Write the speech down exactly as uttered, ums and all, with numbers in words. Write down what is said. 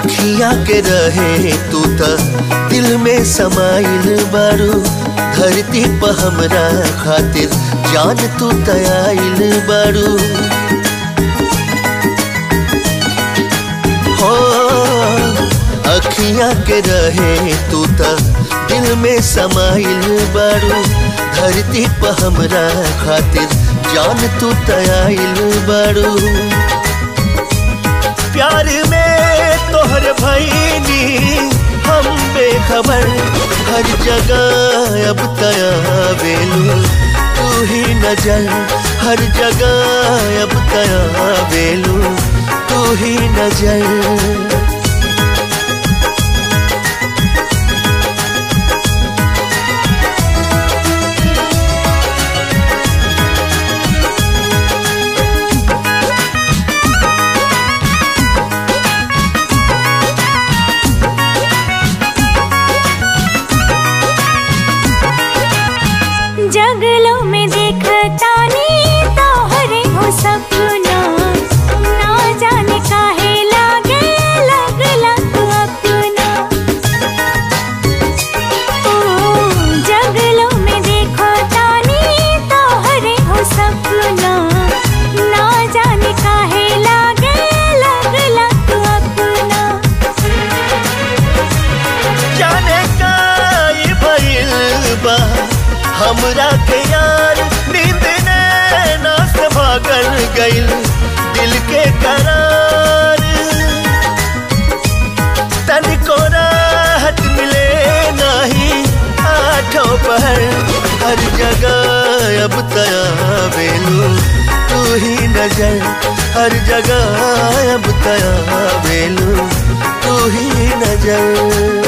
अखियाँ के रहे तू त दिल में समाइल बारू, धरती पर हमरा खातिर जान तू तयाइल बारू। हो अखियाँ के रहे तू त दिल में समाइल बारू, धरती पर हमरा खातिर जान तू तयाइल बारू। प्यार में तोहर भईनी हम बेखबर, हर जगह अब तया बेलू तू ही नजर, हर जगह अब तया बेलू तू ही नजर। जगलों में देखता नी तोहरे हो सपना, ना जाने काहे लागे लगला तू अपना। ओ जगलों में देखता नी तोहरे हो सपना, ना जाने काहे लागे लगला तू अपना। जाने काई भइल बा हमरा के यार, नींद नैना से भागल गइल दिल के करार। तनिको राहत मिले नाही आठों पहर, हर जगह अब तया बेलू तू ही नजर, हर जगह अब तया बेलू तू ही नजर।